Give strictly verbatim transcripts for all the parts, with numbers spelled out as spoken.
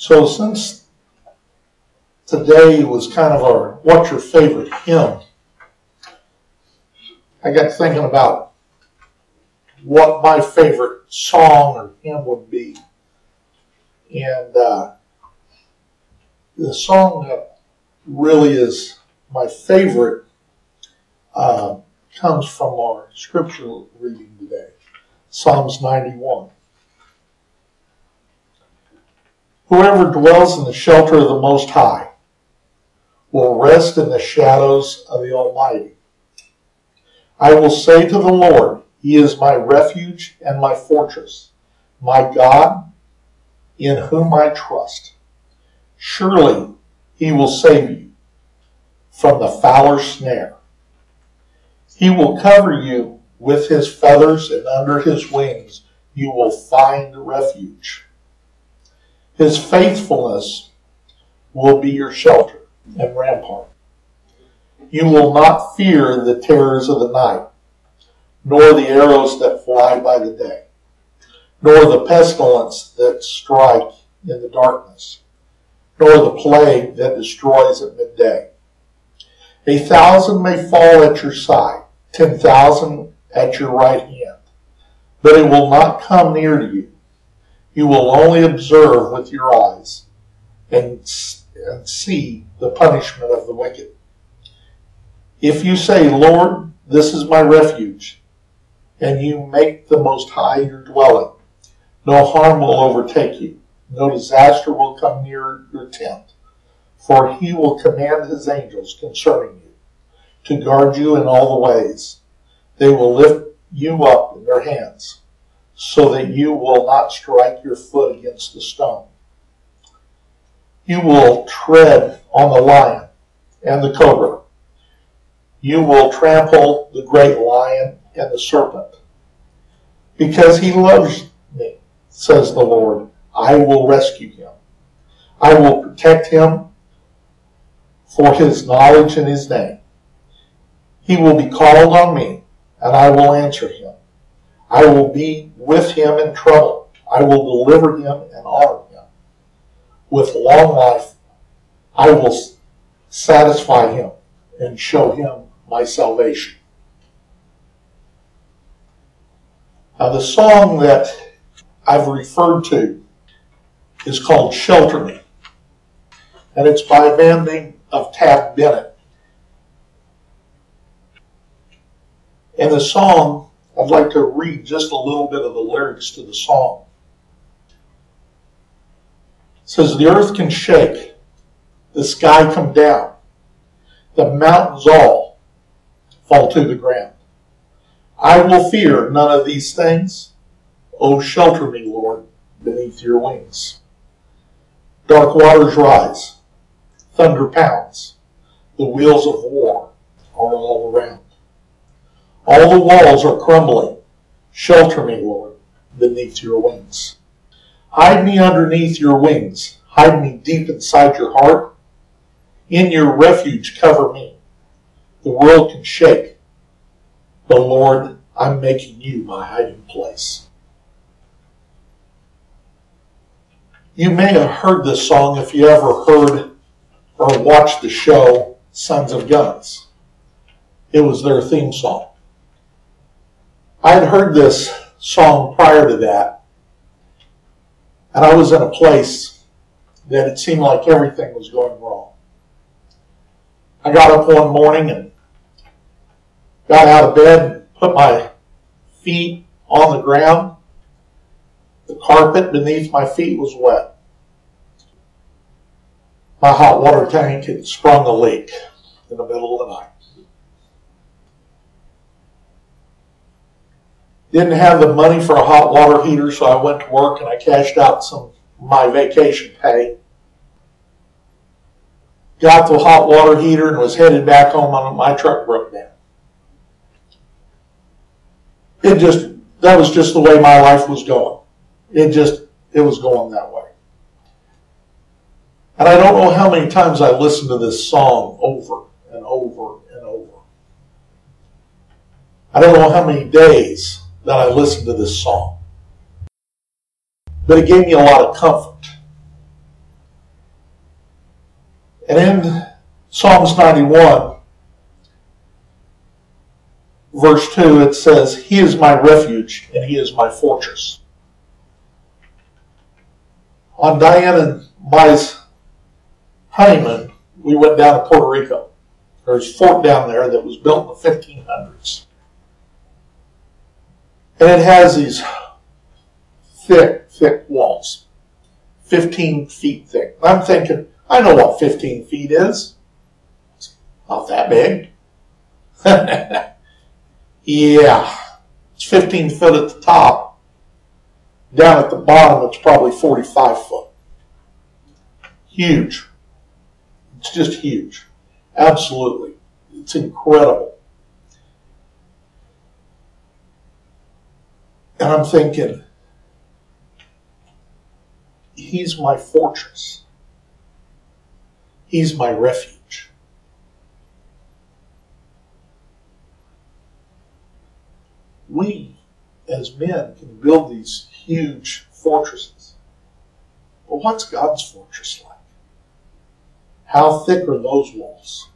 So since today was kind of our what's your favorite hymn, I got thinking about what my favorite song or hymn would be. And uh, the song that really is my favorite uh, comes from our scripture reading today, Psalms ninety-one. Whoever dwells in the shelter of the Most High will rest in the shadows of the Almighty. I will say to the Lord, He is my refuge and my fortress, my God, in whom I trust. Surely He will save you from the fowler's snare. He will cover you with His feathers, and under His wings you will find refuge. His faithfulness will be your shelter and rampart. You will not fear the terrors of the night, nor the arrows that fly by the day, nor the pestilence that strike in the darkness, nor the plague that destroys at midday. A thousand may fall at your side, ten thousand at your right hand, but it will not come near to you. You will only observe with your eyes and, and see the punishment of the wicked. If you say, Lord, this is my refuge, and you make the Most High your dwelling, no harm will overtake you, no disaster will come near your tent, for He will command His angels concerning you, to guard you in all the ways. They will lift you up in their hands, so that you will not strike your foot against the stone. You will tread on the lion and the cobra. You will trample the great lion and the serpent. Because He loves me, says the Lord, I will rescue him. I will protect him for His knowledge and His name. He will be called on me, and I will answer him. I will be with him in trouble. I will deliver him and honor him. With long life, I will satisfy him and show him my salvation. Now, the song that I've referred to is called Shelter Me, and it's by a man named of Tab Bennett. And the song, I'd like to read just a little bit of the lyrics to the song. It says, the earth can shake, the sky come down, the mountains all fall to the ground. I will fear none of these things. Oh, shelter me, Lord, beneath your wings. Dark waters rise, thunder pounds, the wheels of war are all around. All the walls are crumbling. Shelter me, Lord, beneath your wings. Hide me underneath your wings. Hide me deep inside your heart. In your refuge, cover me. The world can shake, but Lord, I'm making you my hiding place. You may have heard this song if you ever heard or watched the show Sons of Guns. It was their theme song. I had heard this song prior to that, and I was in a place that it seemed like everything was going wrong. I got up one morning and got out of bed and put my feet on the ground. The carpet beneath my feet was wet. My hot water tank had sprung a leak in the middle of the night. Didn't have the money for a hot water heater, so I went to work and I cashed out some of my vacation pay. Got the hot water heater and was headed back home and my truck broke down. It just, that was just the way my life was going. It just, it was going that way. And I don't know how many times I listened to this song over and over and over. I don't know how many days that I listened to this song. But it gave me a lot of comfort. And in Psalms ninety-one, verse two, it says, He is my refuge and He is my fortress. On Diane and my honeymoon, we went down to Puerto Rico. There's a fort down there that was built in the fifteen hundreds. And it has these thick, thick walls. fifteen feet thick. I'm thinking, I know what fifteen feet is. It's not that big. Yeah. It's fifteen foot at the top. Down at the bottom, it's probably forty-five foot. Huge. It's just huge. Absolutely. It's incredible. And I'm thinking, He's my fortress. He's my refuge. We, as men, can build these huge fortresses. But what's God's fortress like? How thick are those walls?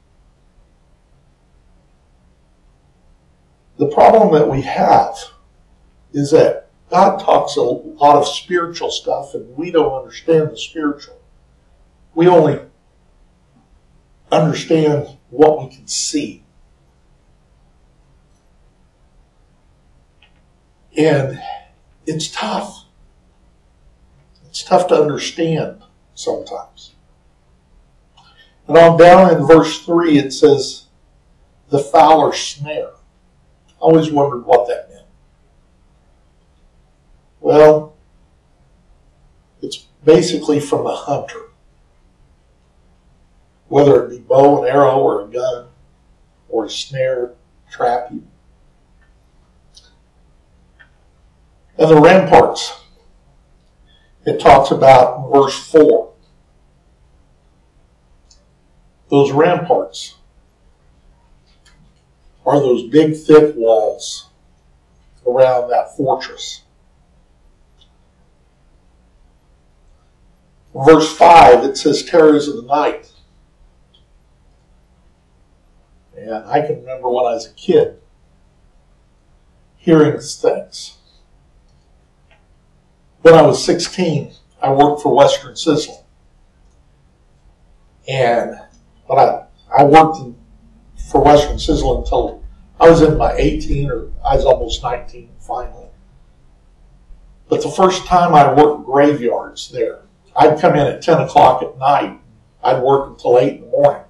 The problem that we have is that God talks a lot of spiritual stuff and we don't understand the spiritual. We only understand what we can see. And it's tough. It's tough to understand sometimes. And on down in verse three it says, the fowler's snare. I always wondered what that meant. Well, it's basically from a hunter. Whether it be bow and arrow or a gun or a snare, trap you. And the ramparts, it talks about in verse four. Those ramparts are those big thick walls around that fortress. Verse five, it says terrors of the night. And I can remember when I was a kid hearing things. When I was sixteen, I worked for Western Sizzling. And when I, I worked in, for Western Sizzling until I was in my eighteen, or I was almost nineteen finally. But the first time I worked graveyards there, I'd come in at ten o'clock at night. I'd work until eight in the morning.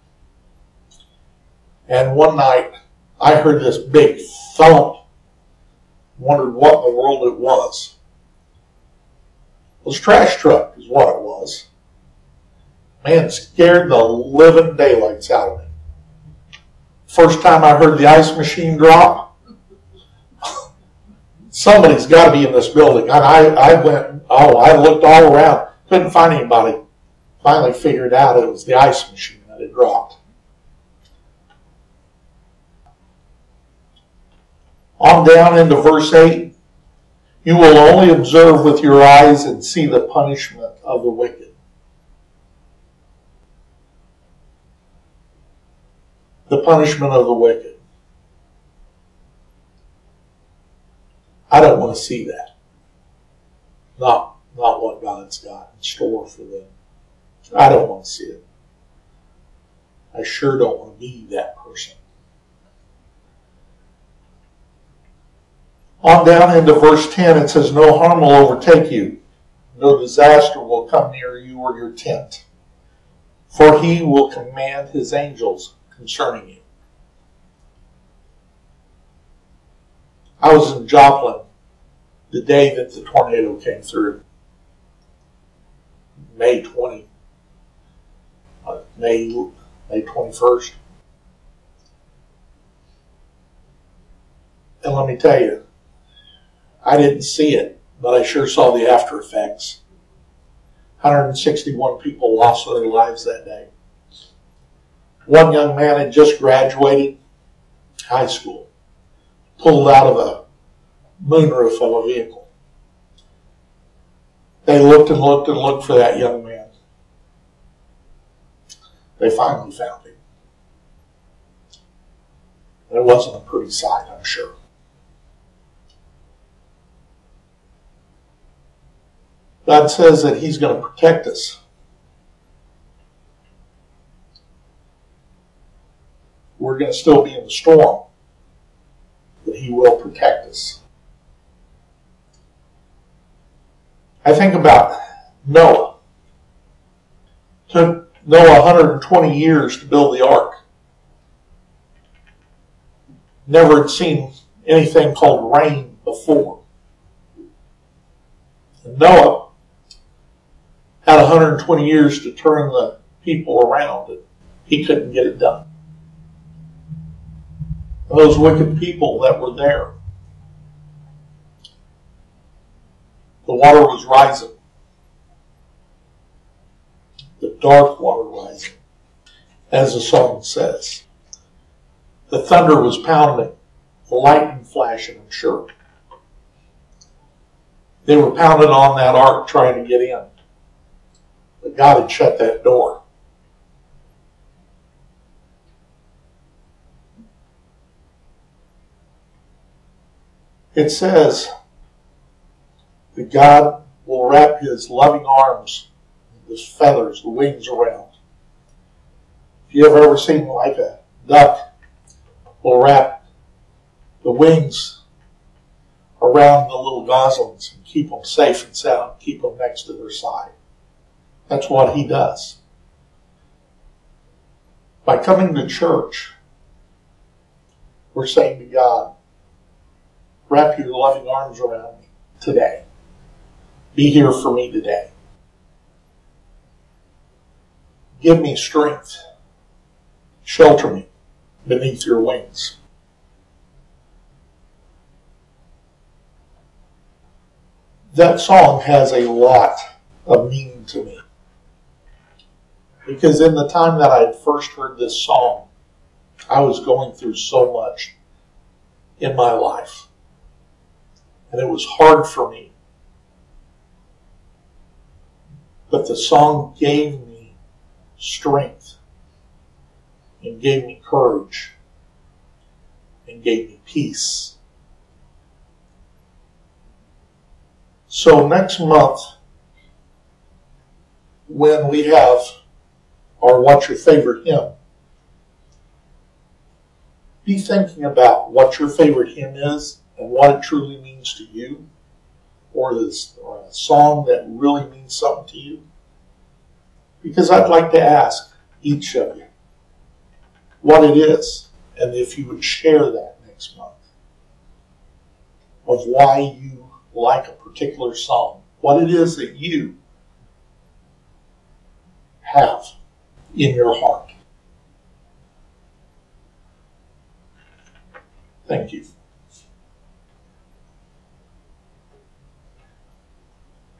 And one night, I heard this big thump. Wondered what in the world it was. It was a trash truck is what it was. Man, it scared the living daylights out of me. First time I heard the ice machine drop, somebody's got to be in this building. And I, I went, oh, I looked all around. Couldn't find anybody. Finally figured out it was the ice machine that had dropped. On down into verse eight. You will only observe with your eyes and see the punishment of the wicked. The punishment of the wicked. I don't want to see that. Not, not what God's got in store for them. I don't want to see it. I sure don't want to be that person. On down into verse ten, it says, no harm will overtake you. No disaster will come near you or your tent. For he will command his angels concerning you. I was in Joplin the day that the tornado came through. May twentieth. Uh, May, May twenty-first. And let me tell you, I didn't see it, but I sure saw the after effects. one hundred sixty-one people lost their lives that day. One young man had just graduated high school, pulled out of a moonroof of a vehicle. They looked and looked and looked for that young man. They finally found him. And it wasn't a pretty sight, I'm sure. God says that he's going to protect us. We're going to still be in the storm, but he will protect us. I think about Noah. It took Noah one hundred twenty years to build the ark. Never had seen anything called rain before. And Noah had one hundred twenty years to turn the people around, and he couldn't get it done. And those wicked people that were there, the water was rising. The dark water rising, as the song says. The thunder was pounding, the lightning flashing, I'm sure. They were pounding on that ark trying to get in. But God had shut that door. It says that God will wrap his loving arms, his feathers, the wings around. If you have ever seen like a duck, will wrap the wings around the little goslings and keep them safe and sound, keep them next to their side. That's what he does. By coming to church, we're saying to God, wrap your loving arms around me today. Be here for me today. Give me strength. Shelter me beneath your wings. That song has a lot of meaning to me. Because in the time that I had first heard this song, I was going through so much in my life. And it was hard for me. But the song gave me strength and gave me courage and gave me peace. So next month, when we have our What's Your Favorite Hymn, be thinking about what your favorite hymn is and what it truly means to you, or, this, or a song that really means something to you. Because I'd like to ask each of you what it is, and if you would share that next month, of why you like a particular song, what it is that you have in your heart. Thank you.